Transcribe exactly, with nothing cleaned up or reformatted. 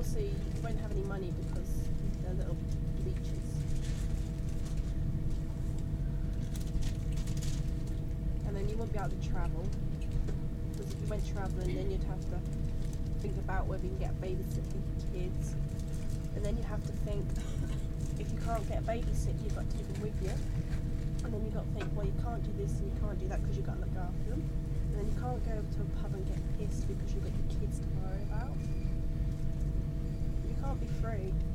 also you won't have any money because they're little leeches. And then you won't be able to travel, because if you went travelling then you'd have to think about whether you can get a babysitter for your kids, and then you have to think if you can't get a babysitter you've got to take them with you, and then you've got to think, well, you can't do this and you can't do that because you've got to look after them, and then you can't go to a pub and get pissed because you've got your kids to worry about. You can't be free.